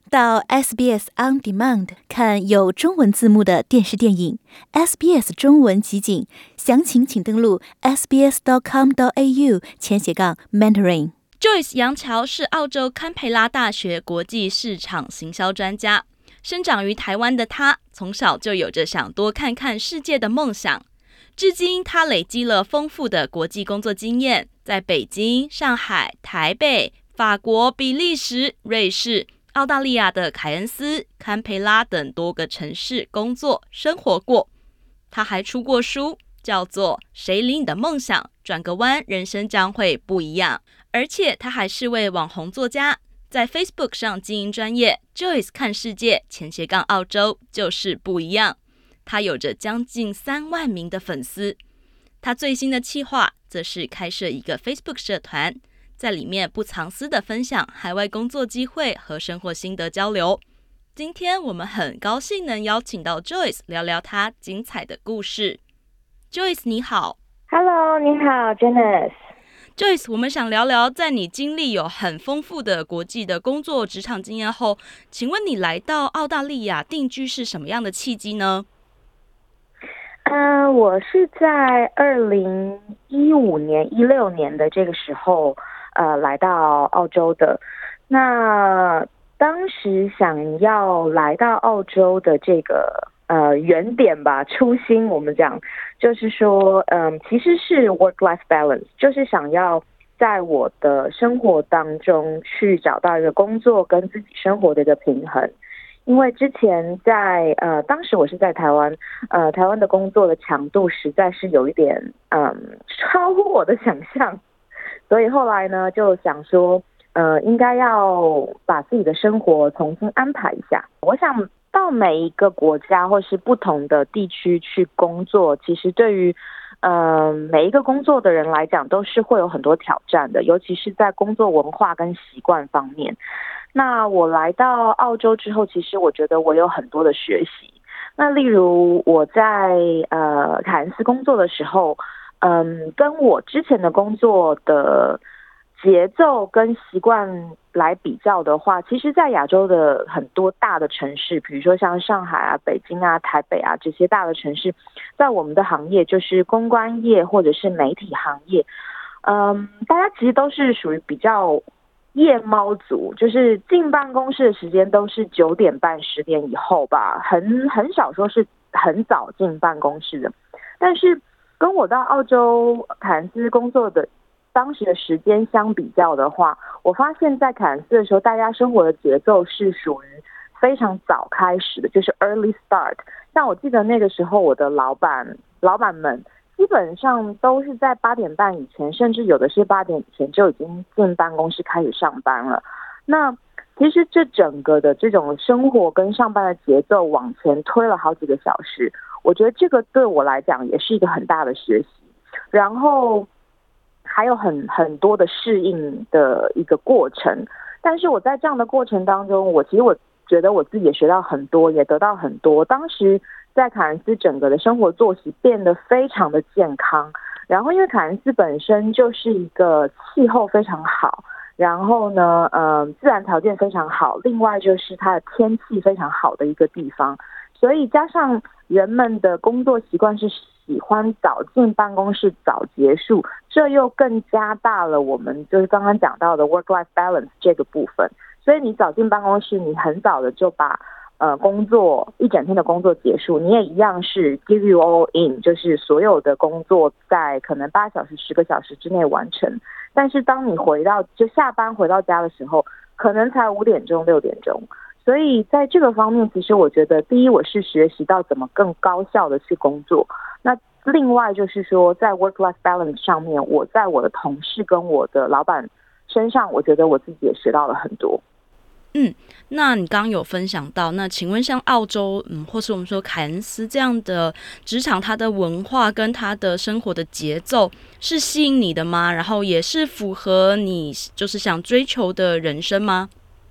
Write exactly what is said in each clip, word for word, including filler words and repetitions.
到 S B S On Demand 看有中文字幕的电视电影 S B S 中文集锦，详情请登录 s b s dot com dot a u 前斜杠 mentoring。 Joyce 杨乔是澳洲堪培拉大学国际市场行销专家，生长于台湾的他从小就有着想多看看世界的梦想，至今他累积了丰富的国际工作经验，在北京、上海、台北、法国、比利时、瑞士、澳大利亚的凯恩斯、堪培拉等多个城市工作生活过。他还出过书，叫做《谁理你的梦想？转个弯，人生将会不一样》。而且他还是位网红作家，在 Facebook 上经营专业 Joyce 看世界前斜杠澳洲就是不一样。他有着将近三万名的粉丝。他最新的企划则是开设一个 Facebook 社团，在里面不藏私的分享海外工作机会和生活心得交流。今天我们很高兴能邀请到 Joyce 聊聊她精彩的故事。 Joyce 你好。 Hello， 你好 Janice。Joyce， 我们想聊聊在你经历有很丰富的国际的工作职场经验后，请问你来到澳大利亚定居是什么样的契机呢？ 嗯、呃，我是在二零一五年、一六年的这个时候，呃，来到澳洲的。那当时想要来到澳洲的这个呃原点吧，初心我们讲就是说，嗯，其实是 work-life balance， 就是想要在我的生活当中去找到一个工作跟自己生活的一个平衡。因为之前在呃，当时我是在台湾，呃，台湾的工作的强度实在是有一点嗯超乎我的想象，所以后来呢就想说，呃，应该要把自己的生活重新安排一下。我想到每一个国家或是不同的地区去工作，其实对于呃每一个工作的人来讲，都是会有很多挑战的，尤其是在工作文化跟习惯方面。那我来到澳洲之后，其实我觉得我有很多的学习。那例如我在呃凯恩斯工作的时候，嗯，跟我之前的工作的节奏跟习惯来比较的话，其实在亚洲的很多大的城市，比如说像上海啊、北京啊、台北啊这些大的城市，在我们的行业就是公关业或者是媒体行业，嗯，大家其实都是属于比较夜猫族，就是进办公室的时间都是九点半、十点以后吧，很很少说是很早进办公室的。但是跟我到澳洲凯恩斯工作的当时的时间相比较的话，我发现在凯恩斯的时候，大家生活的节奏是属于非常早开始的，就是 early start。像我记得那个时候，我的老板老板们基本上都是在八点半以前，甚至有的是八点以前就已经进办公室开始上班了。那其实这整个的这种生活跟上班的节奏往前推了好几个小时，我觉得这个对我来讲也是一个很大的学习。然后还有很很多的适应的一个过程。但是我在这样的过程当中，我其实我觉得我自己也学到很多，也得到很多。当时在凯恩斯整个的生活作息变得非常的健康，然后因为凯恩斯本身就是一个气候非常好，然后呢，呃，自然条件非常好，另外就是它的天气非常好的一个地方，所以加上人们的工作习惯是喜欢早进办公室早结束，这又更加大了我们就是刚刚讲到的 work-life balance 这个部分。所以你早进办公室，你很早的就把呃工作一整天的工作结束，你也一样是 give you all in， 就是所有的工作在可能八小时十个小时之内完成。但是当你回到就下班回到家的时候，可能才五点钟六点钟。所以在这个方面，其实我觉得第一我是学习到怎么更高效的去工作，那另外就是说在 work-life balance 上面，我在我的同事跟我的老板身上，我觉得我自己也学到了很多。 嗯，那你刚刚有分享到，那请问像澳洲，嗯，或是我们说凯恩斯这样的职场，它的文化跟它的生活的节奏是吸引你的吗？然后也是符合你就是想追求的人生吗？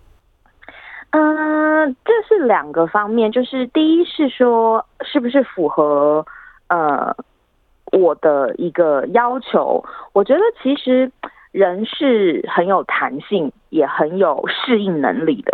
嗯，这是两个方面，就是第一是说是不是符合呃我的一个要求。我觉得其实人是很有弹性，也很有适应能力的。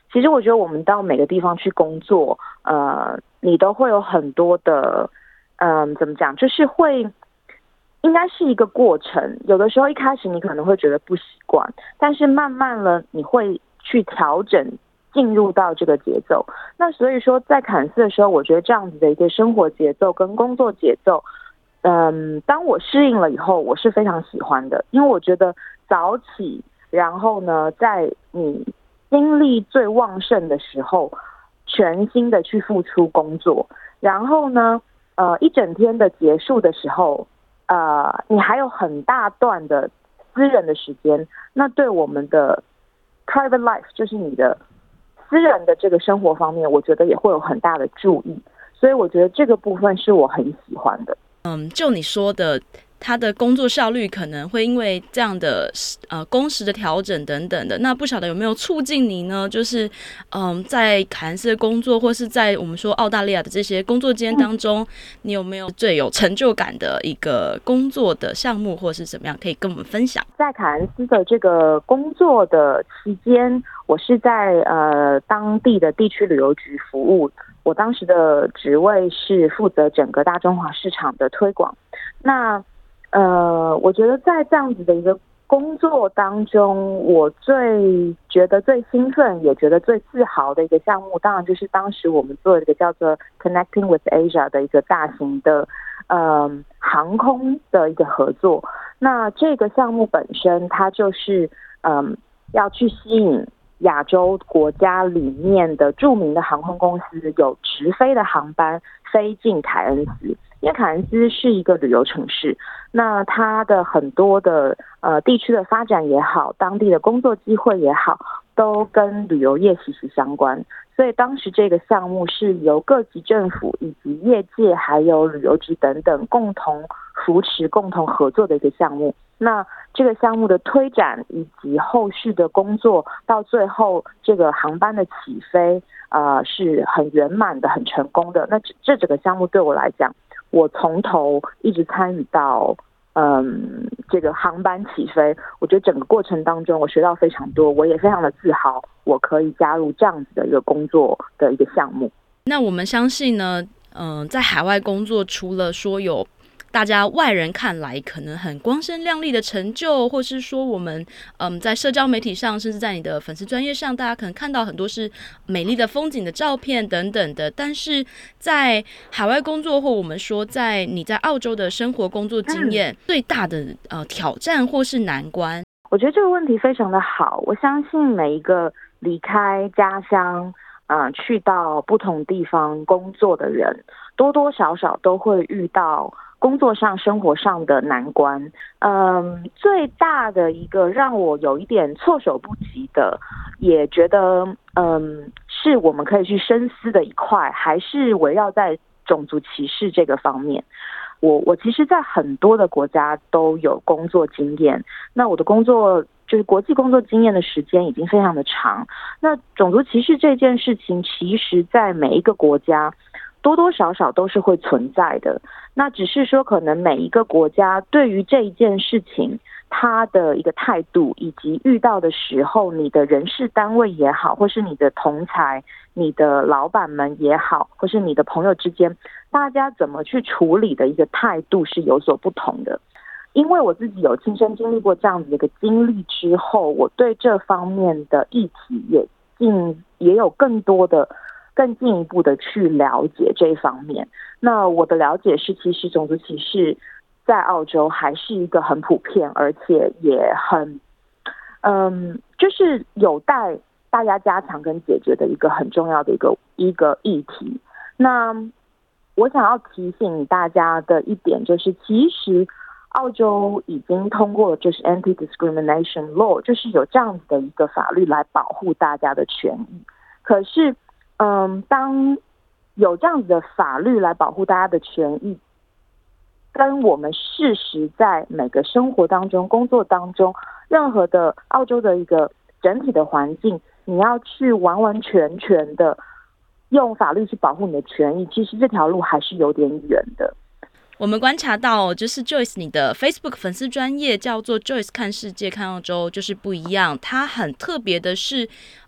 其实我觉得我们到每个地方去工作，呃，你都会有很多的，嗯、呃，怎么讲，就是会，应该是一个过程。有的时候一开始你可能会觉得不习惯，但是慢慢了你会去调整，进入到这个节奏。那所以说，在坎斯的时候，我觉得这样子的一个生活节奏跟工作节奏，嗯，当我适应了以后，我是非常喜欢的，因为我觉得早起，然后呢，在你精力最旺盛的时候，全心的去付出工作，然后呢，呃，一整天的结束的时候，呃，你还有很大段的私人的时间，那对我们的 private life， 就是你的私人的这个生活方面，我觉得也会有很大的注意，所以我觉得这个部分是我很喜欢的。 嗯，就你说的，他的工作效率可能会因为这样的呃工时的调整等等的，那不晓得有没有促进你呢？就是嗯，在凯恩斯的工作，或是在我们说澳大利亚的这些工作间当中，嗯、你有没有最有成就感的一个工作的项目，或是怎么样，可以跟我们分享？ 在凯恩斯的这个工作的期间，我是在呃当地的地区旅游局服务。我当时的职位是负责整个大中华市场的推广。那呃，我觉得在这样子的一个工作当中，我最觉得最兴奋，也觉得最自豪的一个项目，当然就是当时我们做一个叫做 Connecting with Asia 的一个大型的呃航空的一个合作。那这个项目本身，它就是嗯、呃、要去吸引亚洲国家里面的著名的航空公司有直飞的航班飞进凯恩斯，因为凯恩斯是一个旅游城市，那它的很多的呃地区的发展也好，当地的工作机会也好，都跟旅游业息息相关。所以当时这个项目是由各级政府以及业界还有旅游局等等共同扶持、共同合作的一个项目。那这个项目的推展以及后续的工作，到最后这个航班的起飞，呃，是很圆满的、很成功的。那这这整个项目对我来讲，我从头一直参与到，嗯，这个航班起飞，我觉得整个过程当中我学到非常多，我也非常的自豪，我可以加入这样子的一个工作的一个项目。 那我们相信呢，嗯、呃，在海外工作，除了说有大家外人看来可能很光鲜亮丽的成就，或是说我们嗯在社交媒体上，甚至在你的粉丝专页上，大家可能看到很多是美丽的风景的照片等等的，但是在海外工作，或我们说在你在澳洲的生活工作经验、嗯、最大的呃挑战或是难关。 我觉得这个问题非常的好，我相信每一个离开家乡呃，去到不同地方工作的人，多多少少都会遇到工作上、生活上的难关。嗯，最大的一个让我有一点措手不及的，也觉得嗯是我们可以去深思的一块，还是围绕在种族歧视这个方面。我我其实在很多的国家都有工作经验，那我的工作就是国际工作经验的时间已经非常的长。那种族歧视这件事情，其实在每一个国家多多少少都是会存在的，那只是说可能每一个国家对于这一件事情他的一个态度，以及遇到的时候你的人事单位也好，或是你的同侪、你的老板们也好，或是你的朋友之间，大家怎么去处理的一个态度是有所不同的。因为我自己有亲身经历过这样子的一个经历之后，我对这方面的议题也进也有更多的更进一步的去了解这一方面。那我的了解是，其实种族歧视在澳洲还是一个很普遍，而且也很嗯，就是有待大家加强跟解决的一个很重要的一个一个议题。那我想要提醒大家的一点就是，其实澳洲已经通过就是 Anti-Discrimination Law， 就是有这样子的一个法律来保护大家的权益。可是嗯，当有这样子的法律来保护大家的权益，跟我们事实在每个生活当中、工作当中，任何的澳洲的一个整体的环境，你要去完完全全的用法律去保护你的权益，其实这条路还是有点远的。 我们观察到，就是 Joyce 你的 Facebook 粉丝专页叫做 Joyce 看世界看澳洲，就是不一样。它很特别的是，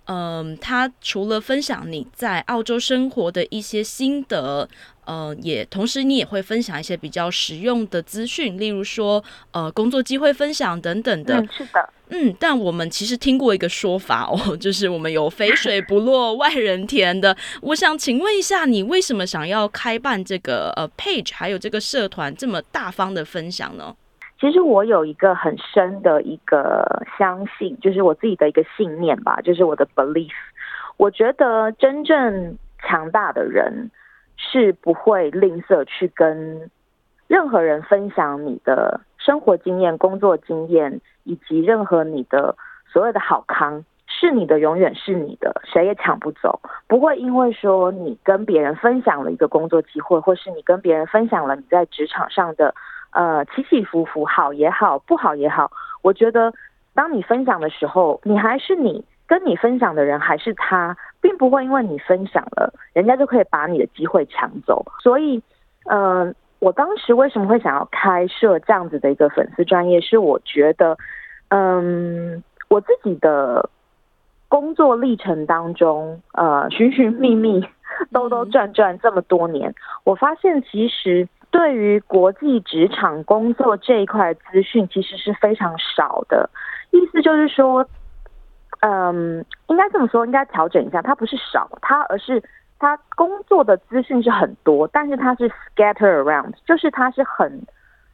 嗯，他除了分享你在澳洲生活的一些心得，呃，也同时你也会分享一些比较实用的资讯，例如说呃工作机会分享等等的。 嗯，是的。 嗯，但我们其实听过一个说法哦，就是我们有肥水不落外人田的。我想请问一下，你为什么想要开办这个呃 page， 还有这个社团这么大方的分享呢？ 其实我有一个很深的一个相信，就是我自己的一个信念吧，就是我的 belief。我觉得真正强大的人是不会吝啬去跟任何人分享你的生活经验、工作经验，以及任何你的所谓的好康，是你的永远是你的，谁也抢不走。不会因为说你跟别人分享了一个工作机会，或是你跟别人分享了你在职场上的呃起起伏伏，好也好，不好也好，我觉得当你分享的时候，你还是你，跟你分享的人还是他，并不会因为你分享了，人家就可以把你的机会抢走。所以呃我当时为什么会想要开设这样子的一个粉丝专页，是我觉得嗯我自己的工作历程当中，呃寻寻觅觅兜兜转转这么多年，我发现其实对于国际职场工作这一块资讯其实是非常少的。意思就是说嗯应该这么说，应该调整一下，它不是少，它而是他工作的资讯是很多，但是他是 scatter around， 就是他是很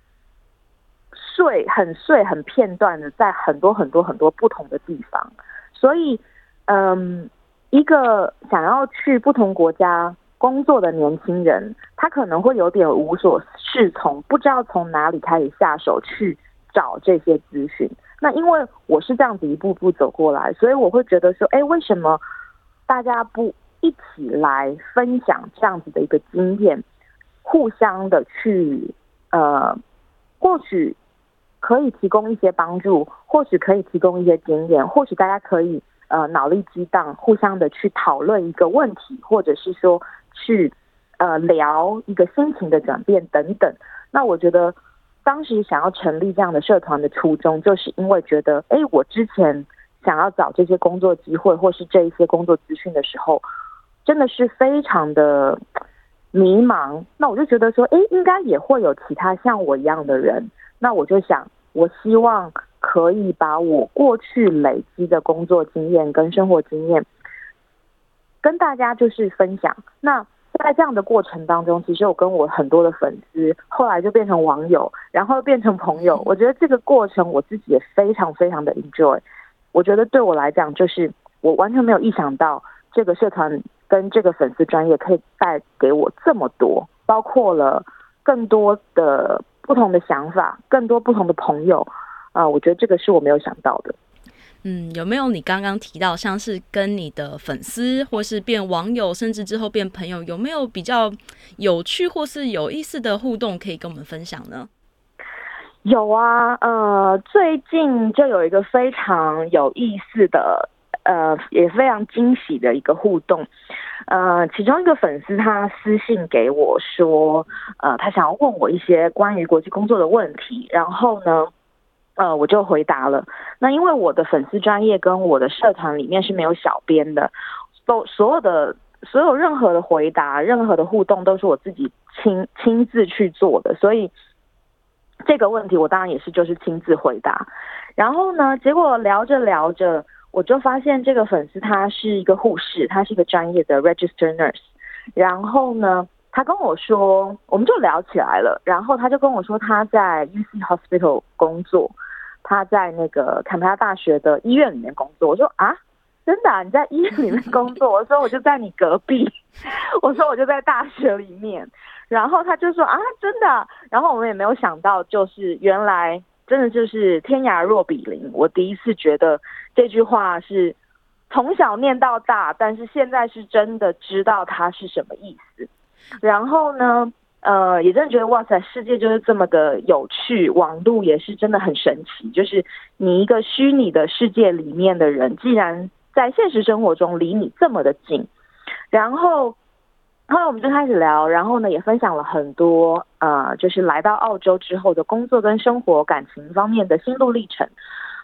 碎、很碎、很片段的，在很多很多很多不同的地方。所以，嗯，一个想要去不同国家工作的年轻人，他可能会有点无所适从，不知道从哪里开始下手去找这些资讯。那因为我是这样子一步步走过来，所以我会觉得说，哎，为什么大家不一起来分享这样子的一个经验，互相的去呃，或许可以提供一些帮助，或许可以提供一些经验，或许大家可以呃脑力激荡，互相的去讨论一个问题，或者是说去呃聊一个心情的转变等等。那我觉得当时想要成立这样的社团的初衷，就是因为觉得，哎，我之前想要找这些工作机会或是这一些工作资讯的时候，真的是非常的迷茫。那我就觉得说，哎，应该也会有其他像我一样的人。那我就想，我希望可以把我过去累积的工作经验跟生活经验跟大家就是分享。那在这样的过程当中，其实我跟我很多的粉丝后来就变成网友，然后变成朋友。我觉得这个过程我自己也非常非常的 enjoy。我觉得对我来讲，就是我完全没有意想到这个社团跟这个粉丝专页可以带给我这么多，包括了更多的不同的想法，更多不同的朋友啊、呃，我觉得这个是我没有想到的。 嗯，有没有你刚刚提到像是跟你的粉丝或是变网友，甚至之后变朋友，有没有比较有趣或是有意思的互动可以跟我们分享呢？ 有啊，呃，最近就有一个非常有意思的呃，也非常惊喜的一个互动。呃，其中一个粉丝他私信给我说，呃，他想要问我一些关于国际工作的问题，然后呢，呃，我就回答了。那因为我的粉丝专页跟我的社团里面是没有小编的，都所有的所有任何的回答、任何的互动都是我自己亲亲自去做的，所以这个问题我当然也是就是亲自回答。然后呢，结果聊着聊着，我就发现这个粉丝他是一个护士，他是一个专业的 register nurse。然后呢，他跟我说，我们就聊起来了。然后他就跟我说他在 U C Hospital 工作，他在那个坎培拉大学的医院里面工作。我说啊，真的啊，你在医院里面工作？我说我就在你隔壁，我说我就在大学里面。然后他就说啊，真的啊。然后我们也没有想到，就是原来真的就是天涯若比邻。我第一次觉得这句话是从小念到大，但是现在是真的知道它是什么意思。然后呢，呃，也真的觉得哇塞，世界就是这么的有趣，网路也是真的很神奇。就是你一个虚拟的世界里面的人，既然在现实生活中离你这么的近。然后后来我们就开始聊，然后呢也分享了很多呃，就是来到澳洲之后的工作跟生活感情方面的心路历程。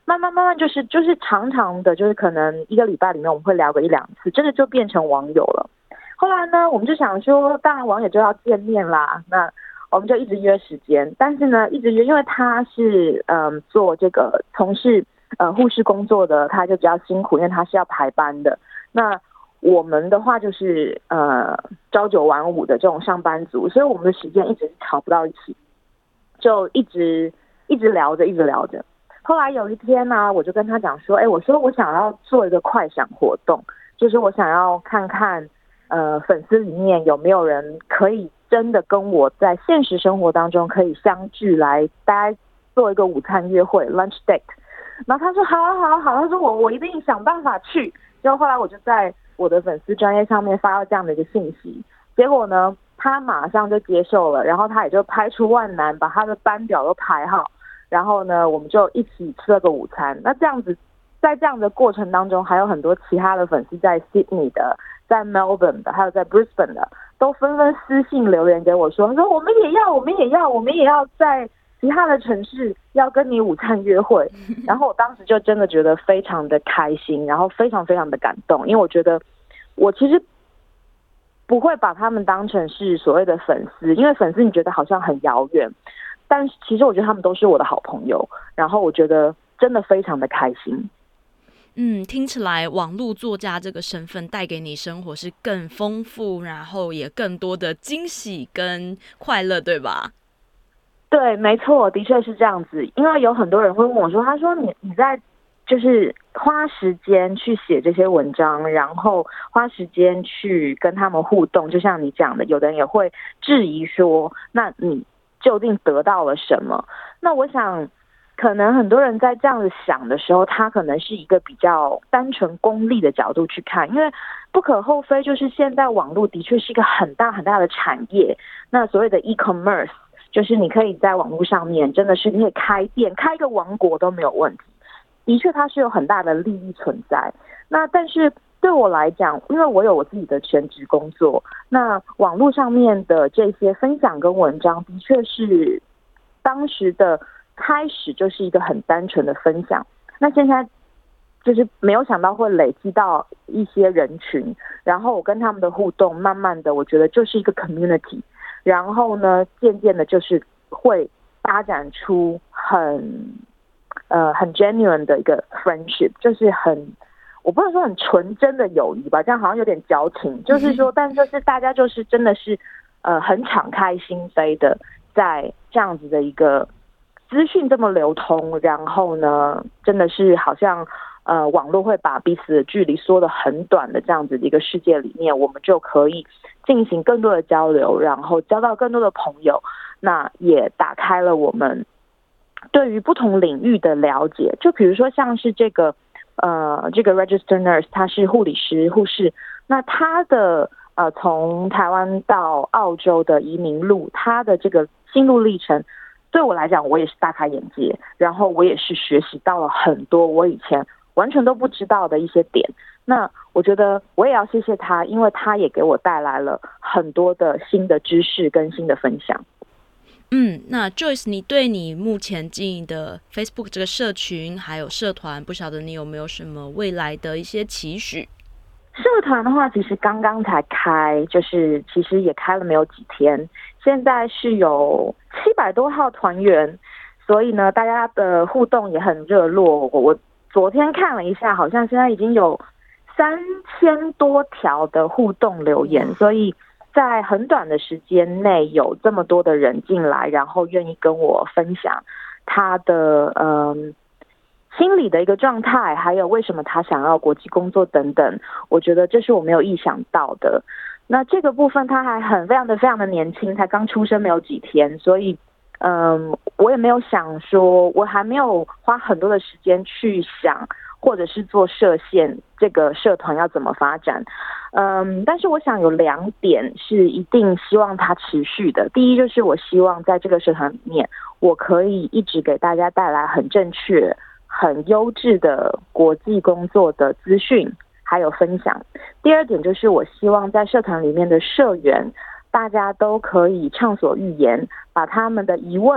慢慢慢慢就是就是常常的，就是可能一个礼拜里面我们会聊个一两次，真的就变成网友了。后来呢，我们就想说，当然网友就要见面啦，那我们就一直约时间，但是呢，一直约，因为他是嗯做这个从事呃护士工作的，他就比较辛苦，因为他是要排班的。那我们的话就是呃朝九晚五的这种上班族，所以我们的时间一直是吵不到一起，就一直一直聊着，一直聊着。后来有一天呢、啊，我就跟他讲说，哎，我说我想要做一个快闪活动，就是我想要看看。呃，粉丝里面有没有人可以真的跟我在现实生活当中可以相聚来，大家做一个午餐约会 lunch date。然后他说好啊好啊好啊，他说我我一定想办法去。结果后来我就在我的粉丝专页上面发到这样的一个信息，结果呢，他马上就接受了，然后他也就排除万难把他的班表都排好，然后呢，我们就一起吃了个午餐。那这样子，在这样的过程当中，还有很多其他的粉丝在 Sydney 的。在 Melbourne 的，还有在 Brisbane 的，都纷纷私信留言给我说，他说我们也要，我们也要，我们也要在其他的城市要跟你午餐约会。然后我当时就真的觉得非常的开心，然后非常非常的感动，因为我觉得我其实不会把他们当成是所谓的粉丝，因为粉丝你觉得好像很遥远，但是其实我觉得他们都是我的好朋友，然后我觉得真的非常的开心。 嗯，听起来网络作家这个身份带给你生活是更丰富，然后也更多的惊喜跟快乐，对吧？ 对，没错，的确是这样子。因为有很多人会问我说，他说你你在就是花时间去写这些文章，然后花时间去跟他们互动，就像你讲的，有的人也会质疑说，那你究竟得到了什么？那我想可能很多人在这样子想的时候，他可能是一个比较单纯功利的角度去看，因为不可厚非就是现在网络的确是一个很大很大的产业。那所谓的 e-commerce 就是你可以在网络上面真的是你可以开店，开一个王国都没有问题，的确它是有很大的利益存在。那但是对我来讲，因为我有我自己的全职工作，那网络上面的这些分享跟文章的确是当时的开始就是一个很单纯的分享，那现在就是没有想到会累积到一些人群，然后我跟他们的互动，慢慢的我觉得就是一个 community， 然后呢，渐渐的就是会发展出很呃很 genuine 的一个 friendship， 就是很我不能说很纯真的友谊吧，这样好像有点矫情，就是说，但就是大家就是真的是呃很敞开心扉的，在这样子的一个资讯这么流通，然后呢，真的是好像呃网络会把彼此的距离缩得很短的这样子的一个世界里面，我们就可以进行更多的交流，然后交到更多的朋友，那也打开了我们对于不同领域的了解。就比如说像是这个呃这个 registered nurse， 他是护理师护士，那他的呃从台湾到澳洲的移民路，他的这个心路历程。对我来讲，我也是大开眼界，然后我也是学习到了很多我以前完全都不知道的一些点。那我觉得我也要谢谢他，因为他也给我带来了很多的新的知识跟新的分享。 嗯，那 Joyce， 你对你目前经营的 Facebook 这个社群还有社团，不晓得你有没有什么未来的一些期许？ 社团的话，其实刚刚才开，就是其实也开了没有几天，现在是有七百多号团员，所以呢，大家的互动也很热络。我昨天看了一下，好像现在已经有三千多条的互动留言，所以在很短的时间内有这么多的人进来，然后愿意跟我分享他的嗯。心理的一个状态，还有为什么他想要国际工作等等，我觉得这是我没有意想到的。那这个部分他还很非常的非常的年轻，才刚出生没有几天，所以嗯，我也没有想说，我还没有花很多的时间去想，或者是做设限这个社团要怎么发展。嗯，但是我想有两点是一定希望它持续的。第一就是我希望在这个社团里面，我可以一直给大家带来很正确很优质的国际工作的资讯还有分享。第二点就是我希望在社团里面的社员大家都可以畅所欲言，把他们的疑问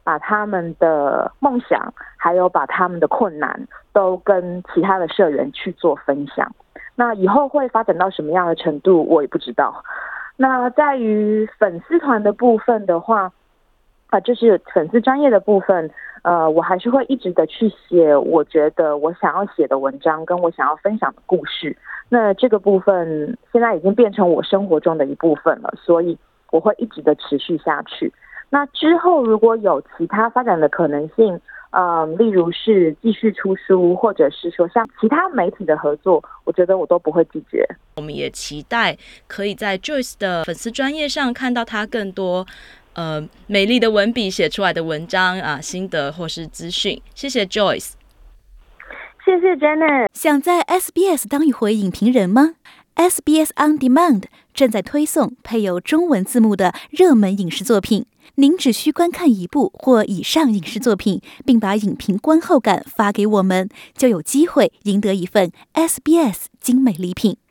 把他们的梦想还有把他们的困难都跟其他的社员去做分享。那以后会发展到什么样的程度我也不知道。那在于粉丝团的部分的话，啊，就是粉丝专页的部分，呃，我还是会一直的去写我觉得我想要写的文章，跟我想要分享的故事。那这个部分现在已经变成我生活中的一部分了，所以我会一直的持续下去。那之后如果有其他发展的可能性，呃，例如是继续出书，或者是说像其他媒体的合作，我觉得我都不会拒绝。 我们也期待可以在 Joyce 的粉丝专页上看到她更多呃美丽的文笔写出来的文章啊、心得或是资讯。谢谢 Joyce。 谢谢 Janet。 想在 S B S 当一回影评人吗？ S B S On Demand 正在推送配有中文字幕的热门影视作品。您只需观看一部或以上影视作品，并把影评观后感发给我们，就有机会赢得一份 S B S 精美礼品。